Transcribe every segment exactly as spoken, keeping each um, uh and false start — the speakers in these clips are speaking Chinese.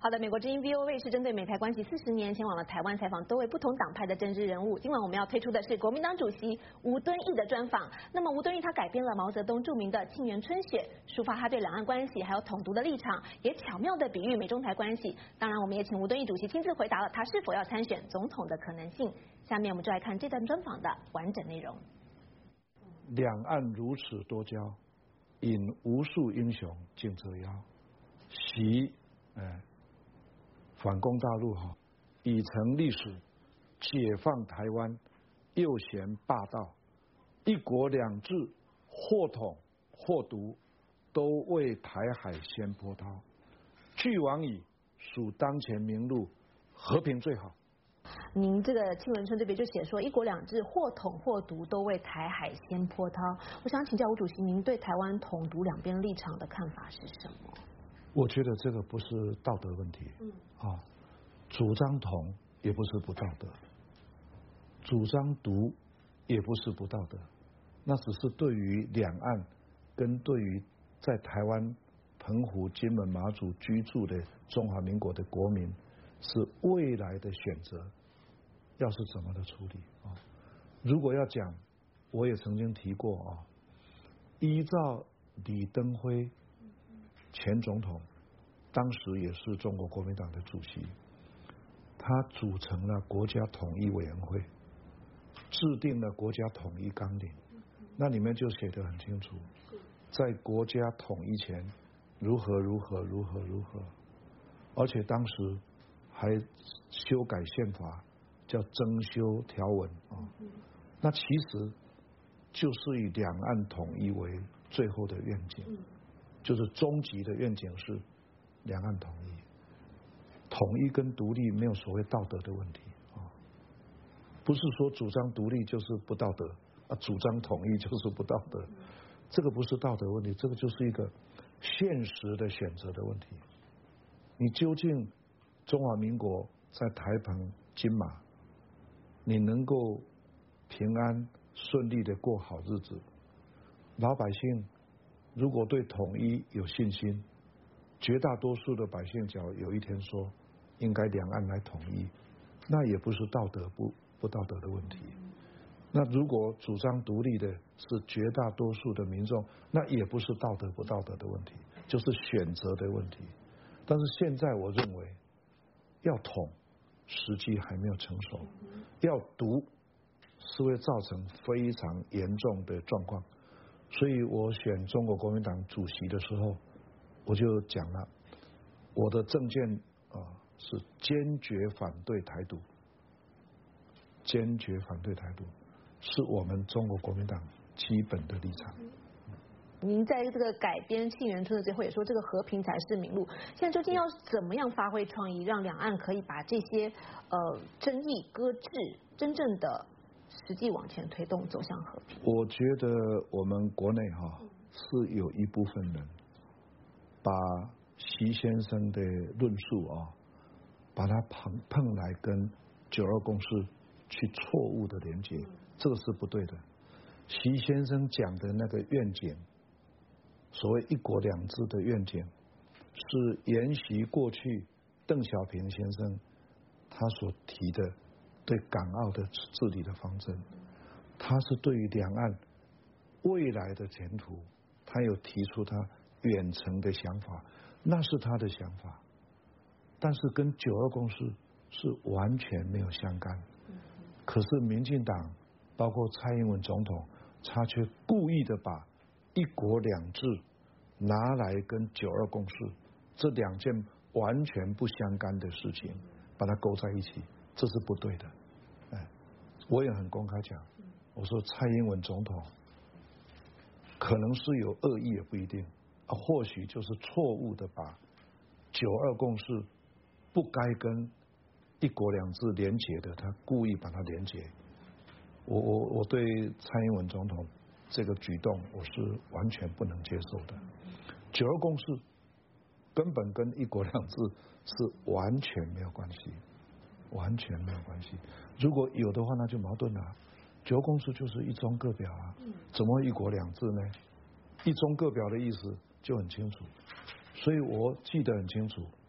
好的，美国之音 V O A 是针对美台关系四十年前往了台湾采访多位不同党派的政治人物。今晚我们要推出的是国民党主席吴敦义的专访。那么吴敦义他改编了毛泽东著名的《沁园春雪》，抒发他对两岸关系还有统独的立场，也巧妙的比喻美中台关系。当然，我们也请吴敦义主席亲自回答了他是否要参选总统的可能性。下面我们就来看这段专访的完整内容。 两岸如此多交，引无数英雄竞折腰。习，哎。反攻大陆哈，已成历史，解放台湾又嫌霸道，一国两制或统或独，都为台海先波涛。俱往矣，属当前明路，和平最好。 您这个沁园春这边就写说，一国两制或统或独，都为台海先波涛。我想请教吴主席，您对台湾统独两边立场的看法是什么？ 我觉得这个不是道德问题，嗯，啊，主张统也不是不道德，主张独也不是不道德，那只是对于两岸跟对于在台湾、澎湖、金门、马祖居住的中华民国的国民，是未来的选择，要是怎么的处理啊？如果要讲，我也曾经提过啊，依照李登辉前总统，当时也是中国国民党的主席，他组成了国家统一委员会，制定了国家统一纲领，那里面就写得很清楚，在国家统一前如何如何如何如何，而且当时还修改宪法，叫增修条文啊。那其实就是以两岸统一为最后的愿景。就是终极的愿景是两岸统一，统一跟独立没有所谓道德的问题啊，不是说主张独立就是不道德啊，主张统一就是不道德，这个不是道德问题，这个就是一个现实的选择的问题。你究竟中华民国在台澎金马，你能够平安顺利的过好日子，老百姓如果对统一有信心，绝大多数的百姓只要有一天说应该两岸来统一，那也不是道德不不道德的问题。那如果主张独立的是绝大多数的民众，那也不是道德不道德的问题，就是选择的问题。但是现在我认为要统时机还没有成熟，要独是会造成非常严重的状况。所以我选中国国民党主席的时候，我就讲了，我的政见啊是坚决反对台独，坚决反对台独，是我们中国国民党基本的立场。 您在这个改编沁园春的最后也说，这个和平才是明路。现在究竟要怎么样发挥创意，让两岸可以把这些呃争议搁置，真正的实际往前推动，走向和平？ 我觉得我们国内哈是有一部分人把习先生的论述啊，把它碰碰来跟九二共识去错误的连接，这个是不对的。习先生讲的那个愿景，所谓一国两制的愿景，是沿袭过去邓小平先生他所提的对港澳的治理的方针，他是对于两岸未来的前途，他有提出他远程的想法，那是他的想法，但是跟九二共识是完全没有相干。可是民进党包括蔡英文总统，他却故意的把一国两制拿来跟九二共识这两件完全不相干的事情把它勾在一起，这是不对的。哎，我也很公开讲，我说蔡英文总统可能是有恶意也不一定啊，或许就是错误的把九二共识不该跟一国两制连结的，他故意把它连结。我我我对蔡英文总统这个举动我是完全不能接受的。九二共识根本跟一国两制是完全没有关系，完全没有关系。如果有的话，那就矛盾了。九二共识就是一中各表啊，怎么会一国两制呢？一中各表的意思就很清楚，所以我记得很清楚，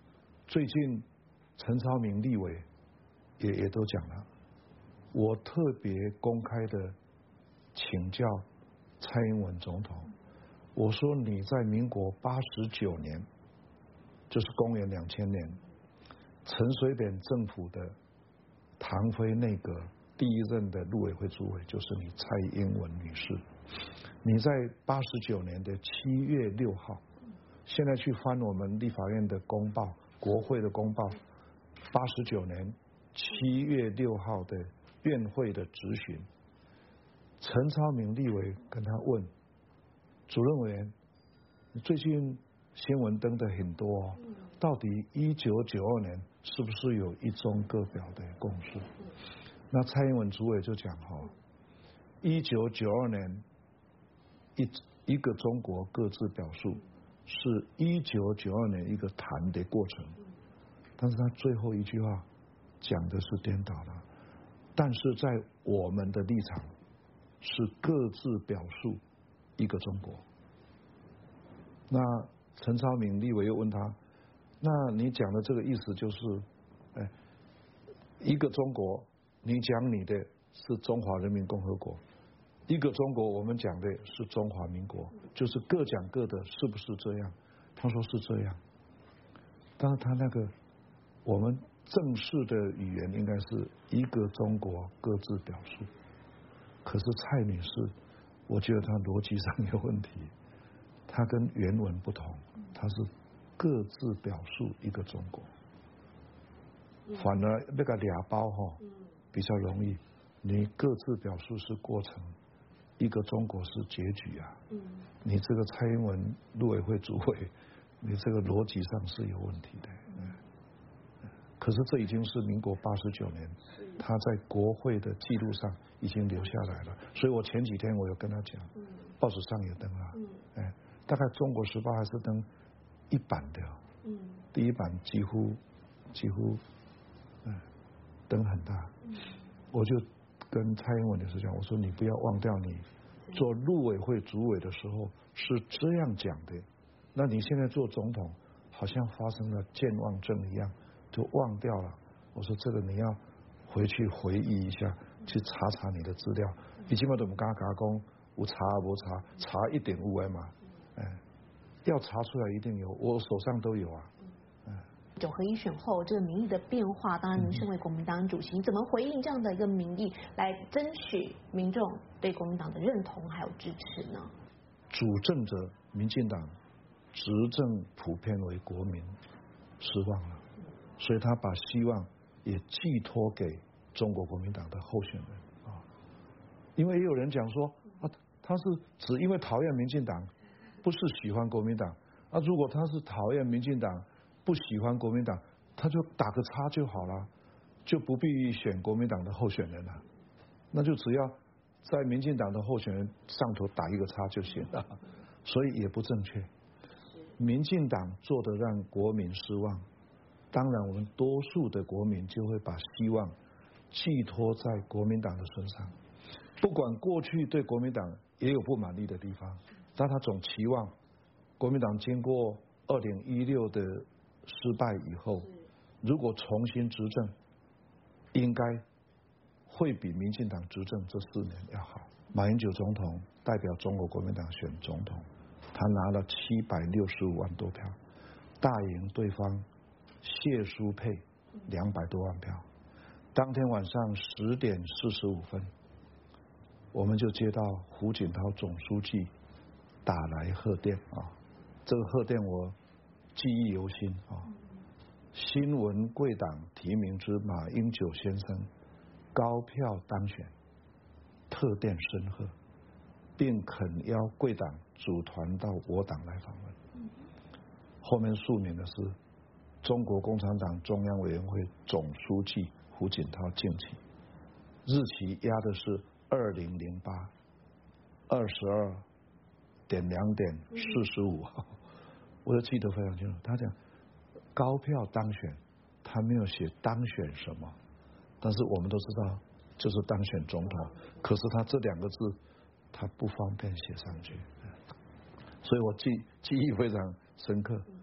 最近陈超明立委也也都讲了，我特别公开的请教蔡英文总统，我说你在民国八十九年，就是公元两千年，陈水扁政府的唐飞内阁第一任的陆委会主委就是你蔡英文女士，你在八十九年的七月六号，现在去翻我们立法院的公报、国会的公报，八十九年七月六号的院会的质询，陈超明立委跟他问主任委员，最近新闻登的很多哦，到底一九九二年是不是有一中各表的共识？那蔡英文主委就讲哈，一九九二年一一个中国各自表述是一九九二年一个谈的过程，但是他最后一句话讲的是颠倒了，但是在我们的立场是各自表述一个中国。那陈超明立委又问他，那你讲的这个意思就是，哎，一个中国，你讲你的是中华人民共和国，一个中国我们讲的是中华民国，就是各讲各的，是不是这样？他说是这样，但是他那个我们正式的语言应该是一个中国各自表述，可是蔡女士，我觉得她逻辑上有问题，她跟原文不同，她是各自表述一个中国，反而那个俩包哈比较容易，你各自表述是过程，一个中国是结局啊，你这个蔡英文陆委会主委，你这个逻辑上是有问题的。可是这已经是民国八十九年，他在国会的记录上已经留下来了。所以我前几天我有跟他讲，报纸上也登了，哎，大概中国时报还是登一版的，第一版几乎几乎，嗯，登很大。我就跟蔡英文女士讲，我说你不要忘掉你做陆委会主委的时候是这样讲的，那你现在做总统好像发生了健忘症一样。就忘掉了，我说这个你要回去回忆一下，去查查你的资料。以前我怎么刚刚讲，有查无查，查一点五哎嘛，哎，要查出来一定有，我手上都有啊。 九合一选后这个民意的变化，当然您身为国民党主席，你怎么回应这样的一个民意，来争取民众对国民党的认同还有支持呢？ 主政者民进党执政普遍为国民失望了。所以他把希望也寄托给中国国民党的候选人啊，因为也有人讲说啊，他是只因为讨厌民进党，不是喜欢国民党啊。如果他是讨厌民进党，不喜欢国民党，他就打个叉就好了，就不必选国民党的候选人了，那就只要在民进党的候选人上头打一个叉就行了，所以也不正确。民进党做得让国民失望。当然，我们多数的国民就会把希望寄托在国民党的身上。不管过去对国民党也有不满意的地方，但他总期望国民党经过二零一六的失败以后，如果重新执政，应该会比民进党执政这四年要好。马英九总统代表中国国民党选总统，他拿了七百六十五万多票，大赢对方。谢淑佩两百多万票，当天晚上十点四十五分，我们就接到胡锦涛总书记打来贺电啊，这个贺电我记忆犹新啊。新闻贵党提名之马英九先生高票当选，特电深贺，并恳邀贵党组团到我党来访问。后面署名的是。中国共产党中央委员会总书记胡锦涛敬启，日期压的是二零零八二十二点两点四十五号，我就记得非常清楚。他讲高票当选，他没有写当选什么，但是我们都知道就是当选总统，可是他这两个字他不方便写上去，所以我记记忆非常深刻。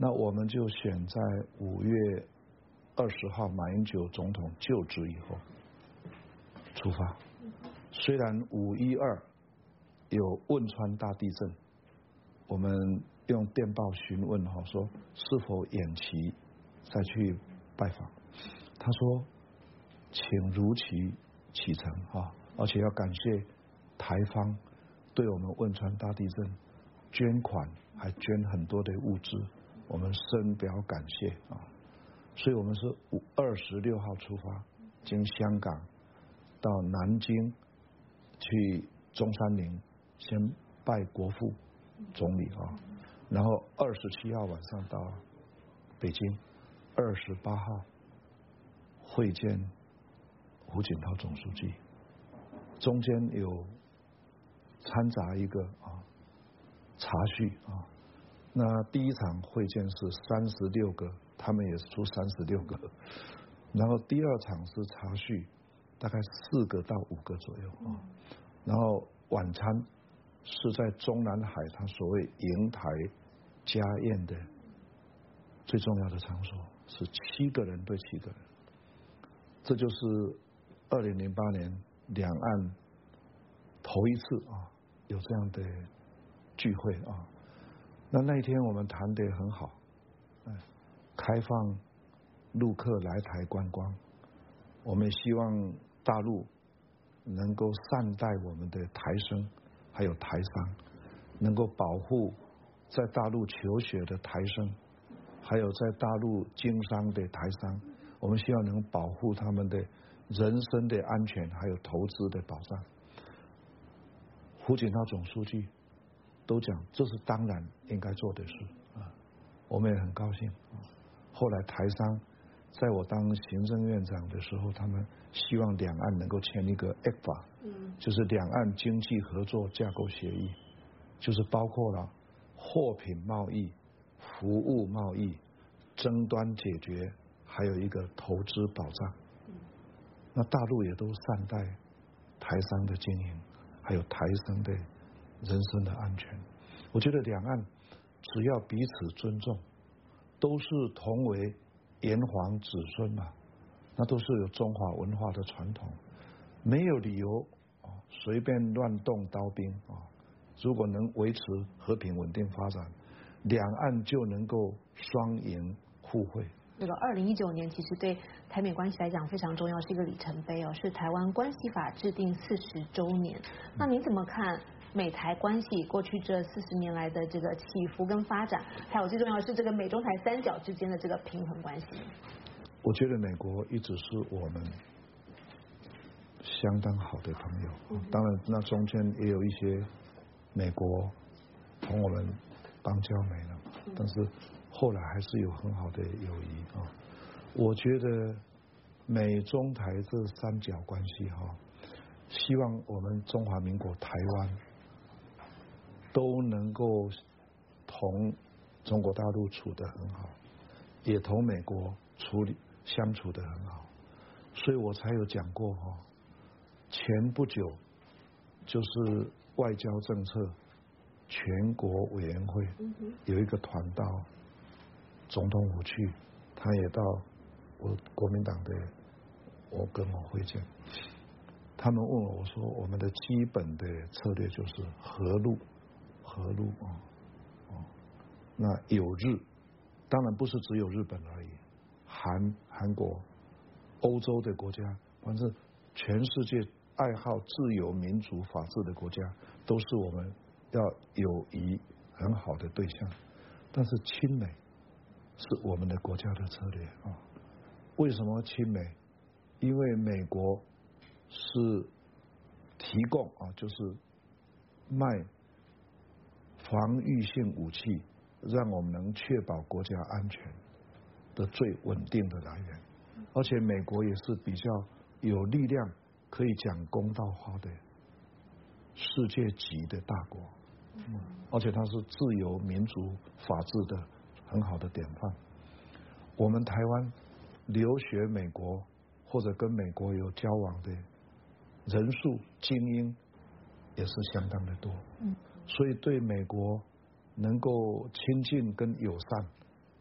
那我们就选在五月二十号马英九总统就职以后出发。虽然五一二有汶川大地震，我们用电报询问哈，说是否延期再去拜访。他说，请如期启程哈，而且要感谢台方对我们汶川大地震捐款，还捐很多的物资，我们深表感谢啊。所以我们是五二十六号出发，经香港到南京去中山陵先拜国父总理啊，然后二十七号晚上到北京，二十八号会见胡锦涛总书记，中间有掺杂一个啊茶叙啊。那第一场会见是三十六个，他们也是出三十六个，然后第二场是茶叙，大概四个到五个左右啊。然后晚餐是在中南海，他所谓瀛台家宴的最重要的场所，是七个人对七个人。这就是二零零八年两岸头一次啊有这样的聚会啊。那那一天我们谈得很好，开放陆客来台观光，我们希望大陆能够善待我们的台生还有台商，能够保护在大陆求学的台生，还有在大陆经商的台商，我们希望能保护他们的人身的安全，还有投资的保障。胡锦涛总书记都讲这是当然应该做的事啊，我们也很高兴啊。后来台商在我当行政院长的时候，他们希望两岸能够签一个 A P E C， 嗯，就是两岸经济合作架构协议，就是包括了货品贸易、服务贸易、争端解决，还有一个投资保障。那大陆也都善待台商的经营，还有台生的人身的安全。我觉得两岸只要彼此尊重，都是同为炎黄子孙嘛，那都是有中华文化的传统，没有理由啊随便乱动刀兵啊。如果能维持和平稳定发展，两岸就能够双赢互惠。 这个二零一九年其实对台美关系来讲非常重要，是一个里程碑哦，是台湾关系法制定四十周年。那您怎么看美台关系过去这四十年来的这个起伏跟发展，还有最重要的是这个美中台三角之间的这个平衡关系？ 我觉得美国一直是我们相当好的朋友，嗯、当然那中间也有一些美国同我们邦交美了，嗯、但是后来还是有很好的友谊啊。我觉得美中台这三角关系哈，希望我们中华民国台湾都能够同中国大陆处得很好，也同美国处理相处得很好，所以我才有讲过哈，前不久就是外交政策全国委员会有一个团到总统府去，他也到我国民党的我跟我会见，他们问我说，我们的基本的策略就是和陆，和陆啊，哦，那有日，当然不是只有日本而已，韩韩国、欧洲的国家，反正全世界爱好自由、民主、法治的国家，都是我们要友谊很好的对象。但是亲美是我们的国家的策略啊。为什么亲美？因为美国是提供啊，就是卖防御性武器，让我们能确保国家安全的最稳定的来源。而且美国也是比较有力量，可以讲公道话的世界级的大国，嗯，而且它是自由、民主、法治的很好的典范。我们台湾留学美国或者跟美国有交往的人数精英也是相当的多，嗯，所以对美国能够亲近跟友善，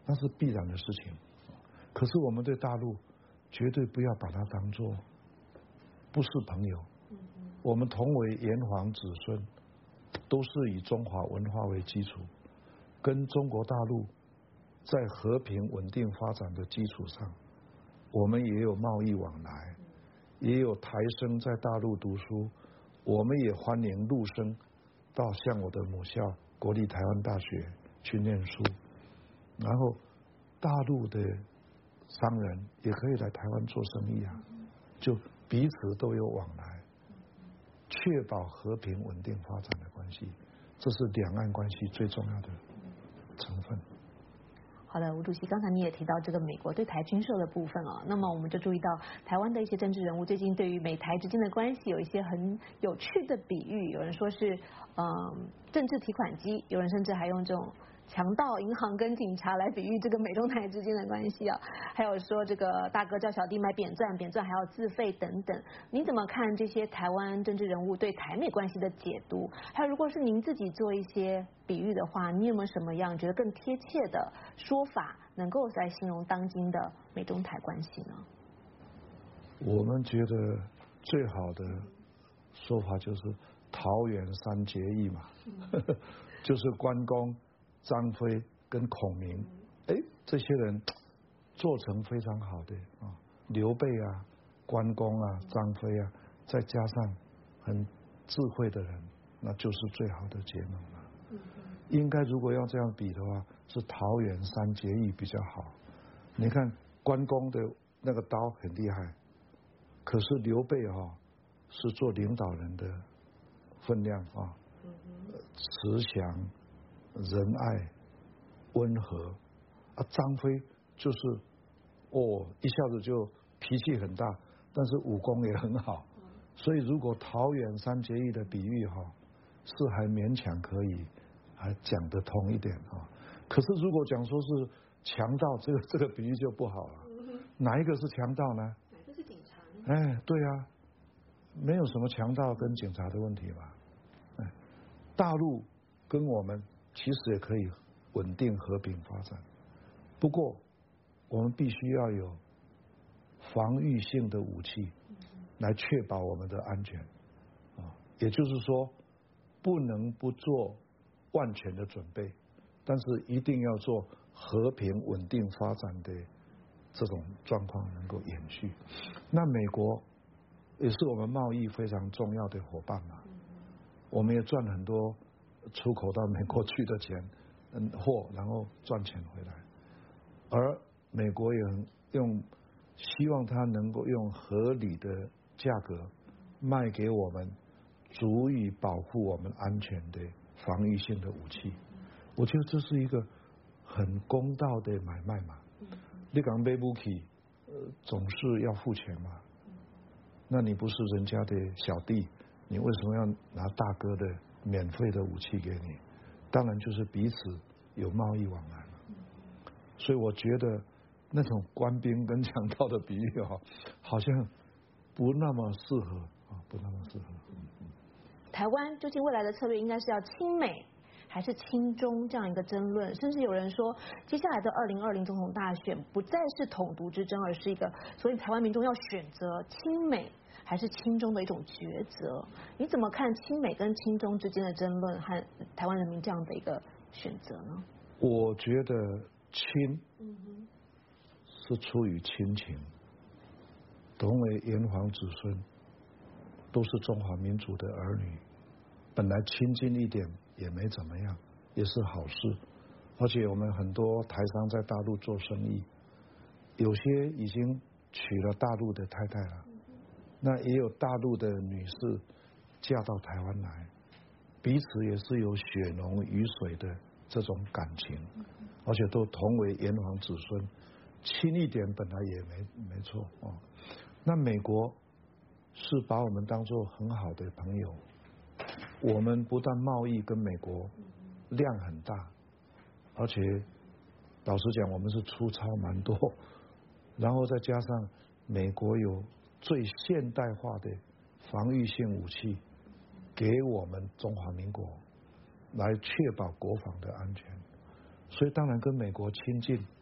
那是必然的事情。可是我们对大陆绝对不要把它当作不是朋友，我们同为炎黄子孙，都是以中华文化为基础，跟中国大陆在和平稳定发展的基础上，我们也有贸易往来，也有台生在大陆读书，我们也欢迎陆生到像我的母校国立台湾大学去念书，然后大陆的商人也可以来台湾做生意啊，就彼此都有往来，确保和平稳定发展的关系，这是两岸关系最重要的成分。 好的，吴主席，刚才你也提到这个美国对台军售的部分哦，那么我们就注意到台湾的一些政治人物最近对于美台之间的关系有一些很有趣的比喻，有人说是嗯政治提款机，有人甚至还用这种强盗银行跟警察来比喻这个美中台之间的关系啊，还有说这个大哥叫小弟买扁钻，扁钻还要自费等等。您怎么看这些台湾政治人物对台美关系的解读？还有，如果是您自己做一些比喻的话，你有没有什么样觉得更贴切的说法，能够来形容当今的美中台关系呢？ 我们觉得最好的说法就是桃园三结义嘛，就是关公、张飞跟孔明，哎，这些人做成非常好的啊，刘备啊、关公啊、张飞啊，再加上很智慧的人，那就是最好的结盟了。应该如果要这样比的话，是桃园三结义比较好。你看关公的那个刀很厉害，可是刘备哈、哦、是做领导人的分量啊，慈祥、仁爱、温和啊，张飞就是哦一下子就脾气很大，但是武功也很好，所以如果桃园三结义的比喻哈、哦、是还勉强可以还讲得通一点啊。可是如果讲说是强盗，这个这个比喻就不好了。哪一个是强盗呢？ 哪个是警察呢？ 哎，对啊，没有什么强盗跟警察的问题吧？哎，大陆跟我们其实也可以稳定和平发展，不过我们必须要有防御性的武器来确保我们的安全啊，也就是说不能不做万全的准备，但是一定要做和平稳定发展的这种状况能够延续。那美国也是我们贸易非常重要的伙伴嘛，我们也赚很多出口到美国去的钱，嗯，货，然后赚钱回来，而美国也很用希望它能够用合理的价格卖给我们足以保护我们安全的防御性的武器。我觉得这是一个很公道的买卖嘛。你讲买武器，呃，总是要付钱嘛。那你不是人家的小弟，你为什么要拿大哥的免费的武器给你？当然就是彼此有贸易往来嘛。所以我觉得那种官兵跟强盗的比喻哈，好像不那么适合啊，不那么适合。 台湾究竟未来的策略应该是要亲美还是亲中这样一个争论，甚至有人说，接下来的二零二零总统大选不再是统独之争，而是一个所以台湾民众要选择亲美还是亲中的一种抉择。你怎么看亲美跟亲中之间的争论和台湾人民这样的一个选择呢？ 我觉得亲是出于亲情，同为炎黄子孙，都是中华民族的儿女，本来亲近一点也没怎么样，也是好事。而且我们很多台商在大陆做生意，有些已经娶了大陆的太太了，那也有大陆的女士嫁到台湾来，彼此也是有血浓于水的这种感情，而且都同为炎黄子孙，亲一点本来也没没错哦。那美国是把我们当作很好的朋友，我们不但贸易跟美国量很大，而且老实讲我们是出超蛮多，然后再加上美国有最现代化的防御性武器给我们中华民国，来确保国防的安全，所以当然跟美国亲近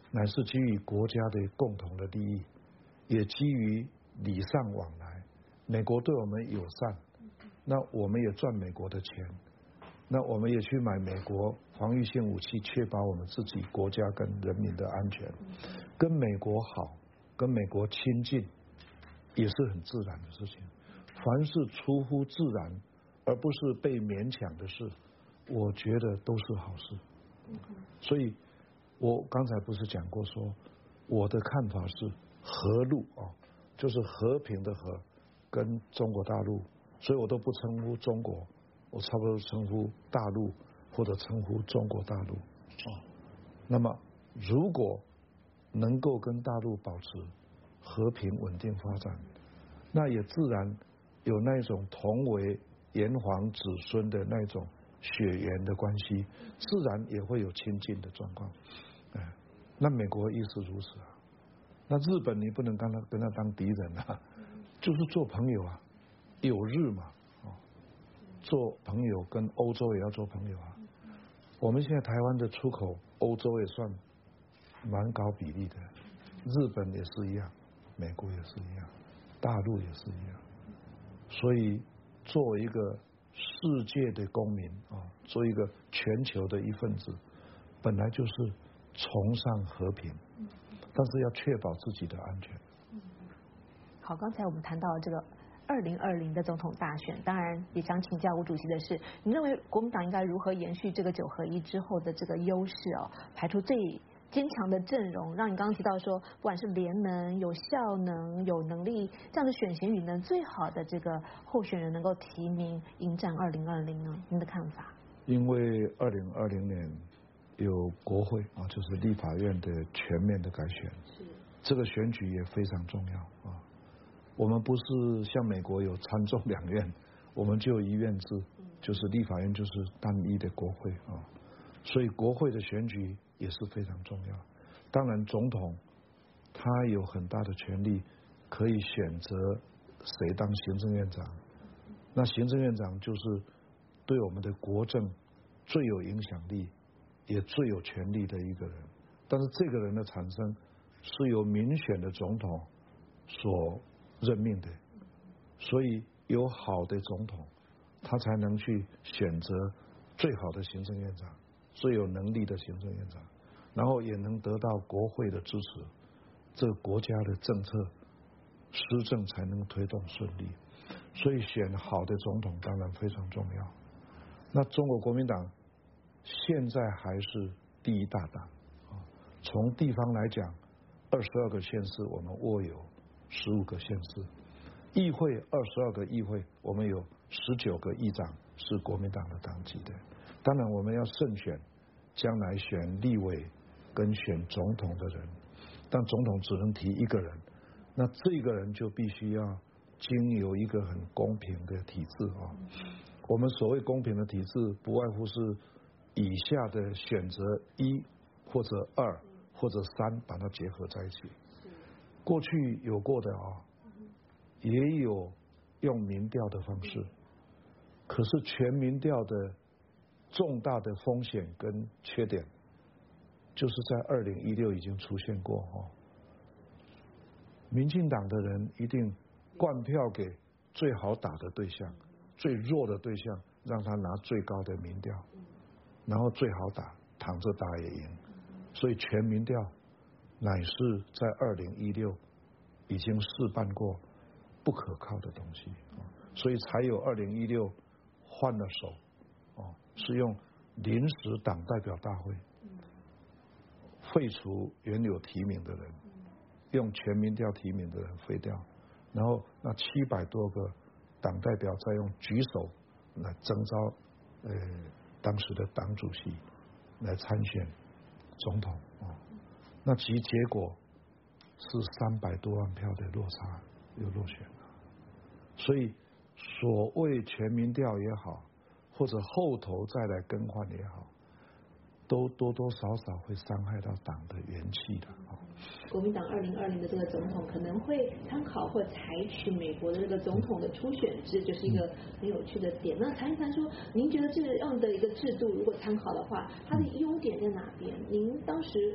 乃是基于国家的共同的利益，也基于礼尚往来。美国对我们友善，那我们也赚美国的钱，那我们也去买美国防御性武器，确保我们自己国家跟人民的安全。跟美国好，跟美国亲近，也是很自然的事情。凡是出乎自然，而不是被勉强的事，我觉得都是好事。所以，我刚才不是讲过说，我的看法是和路啊，就是和平的和，跟中国大陆，所以我都不称呼中国，我差不多称呼大陆或者称呼中国大陆啊。那么，如果能够跟大陆保持和平稳定发展，那也自然有那种同为炎黄子孙的那种血缘的关系，自然也会有亲近的状况。哎，那美国亦是如此啊。那日本你不能跟他跟他当敌人啊，就是做朋友啊，友日嘛，哦，做朋友跟欧洲也要做朋友啊。我们现在台湾的出口欧洲也算蛮高比例的，日本也是一样，美国也是一样，大陆也是一样。所以作为一个世界的公民啊，做一个全球的一份子，本来就是崇尚和平，但是要确保自己的安全。 好，刚才我们谈到这个二零二零的总统大选，当然也想请教吴主席的是，你认为国民党应该如何延续这个九合一之后的这个优势哦，排出最坚强的阵容，让你刚刚提到说，不管是联能、有效能、有能力这样的选贤与能最好的这个候选人能够提名迎战二零二零呢？您的看法？ 因为二零二零年有国会啊，就是立法院的全面的改选，是这个选举也非常重要啊。我们不是像美国有参众两院，我们就一院制，就是立法院就是单一的国会啊，所以国会的选举也是非常重要。当然，总统他有很大的权利，可以选择谁当行政院长。那行政院长就是对我们的国政最有影响力，也最有权力的一个人。但是这个人的产生是由民选的总统所任命的，所以有好的总统，他才能去选择最好的行政院长，最有能力的行政院长，然后也能得到国会的支持，这个国家的政策施政才能推动顺利。所以选好的总统当然非常重要。那中国国民党现在还是第一大党啊，从地方来讲，二十二个县市我们握有十五个县市，议会二十二个议会，我们有十九个议长是国民党的党籍的。当然我们要慎选将来选立委跟选总统的人，但总统只能提一个人，那这个人就必须要经由一个很公平的体制啊。我们所谓公平的体制，不外乎是以下的选择一或者二或者三，把它结合在一起。过去有过的啊，也有用民调的方式，可是全民调的重大的风险跟缺点，就是在二零一六已经出现过哦。民进党的人一定灌票给最好打的对象，最弱的对象，让他拿最高的民调，然后最好打，躺着打也赢。所以全民调乃是在二零一六已经试办过不可靠的东西，所以才有二零一六换了手，哦，是用临时党代表大会废除原有提名的人，用全民调提名的人废掉，然后那七百多个党代表再用举手来征召呃当时的党主席来参选总统啊，那其结果是三百多万票的落差，又落选了。所以所谓全民调也好，或者后头再来更换也好，都多多少少会伤害到党的元气的啊。 国民党二零二零的这个总统可能会参考或采取美国的这个总统的初选制，就是一个很有趣的点。那谈一谈说，您觉得这样的一个制度如果参考的话，它的优点在哪边？您当时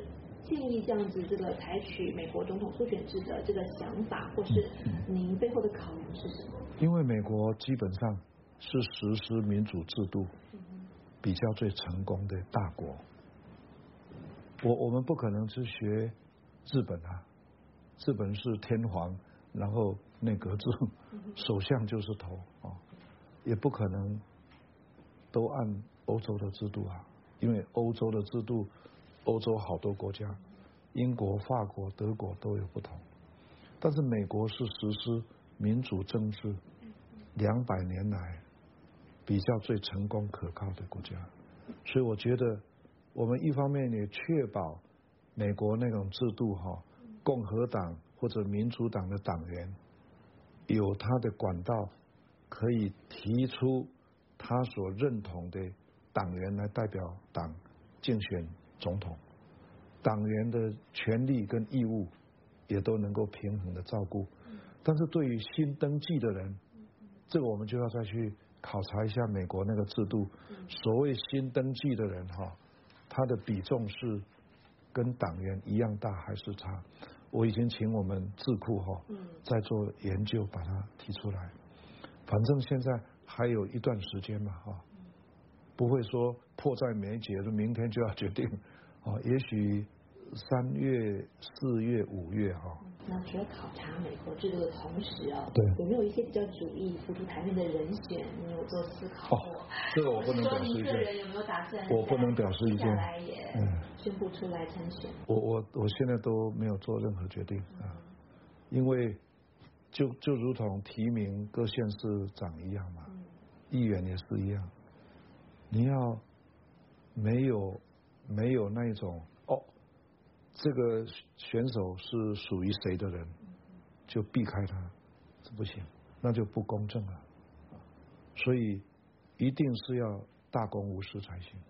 建议这样子这个采取美国总统初选制的这个想法，或是您背后的考量是什么？ 因为美国基本上是实施民主制度比较最成功的大国，我我们不可能去学日本啊，日本是天皇，然后内阁制，首相就是头啊，也不可能都按欧洲的制度啊，因为欧洲的制度，欧洲好多国家，英国、法国、德国都有不同，但是美国是实施民主政治两百年来比较最成功可靠的国家，所以我觉得我们一方面也确保美国那种制度哈，共和党或者民主党的党员有他的管道，可以提出他所认同的党员来代表党竞选总统，党员的权利跟义务也都能够平衡的照顾。但是对于新登记的人，这个我们就要再去考察一下美国那个制度。所谓新登记的人哈，他的比重是跟党员一样大还是差？我已经请我们智库哈在做研究，把它提出来。反正现在还有一段时间嘛哈，不会说迫在眉睫，明天就要决定啊，也许三月、四月、五月哈。 那除了考察美国制度的同时啊， 对， 有没有一些比较主意浮出台面的人选？你有做思考过？ 哦，这个我不能表示意见。 说您个人有没有打算？ 我不能表示意见。 接下来也宣布出来参选。 我我我现在都没有做任何决定啊，因为就就如同提名各县市长一样嘛，议员也是一样，你要没有没有那种哦，这个选手是属于谁的人，就避开他，这不行，那就不公正了。所以一定是要大公无私才行。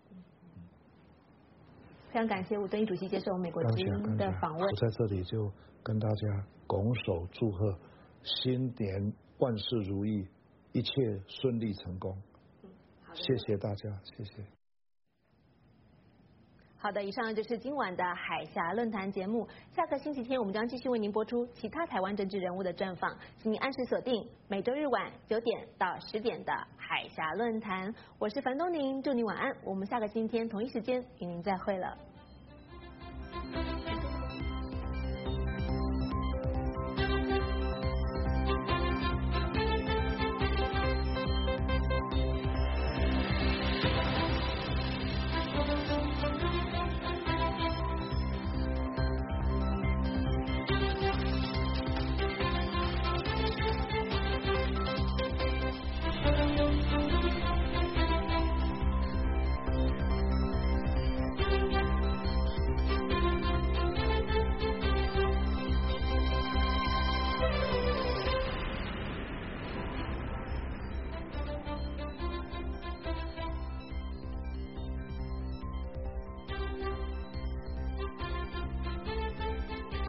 非常感谢吴敦义主席接受美国之音的访问。 我在这里就跟大家拱手祝贺，新年万事如意，一切顺利成功。谢谢大家，谢谢。 好的，以上就是今晚的海峡论坛节目。下个星期天我们将继续为您播出其他台湾政治人物的专访，请您按时锁定每周日晚九点到十点的海峡论坛。我是樊东宁，祝您晚安。我们下个星期天同一时间与您再会了。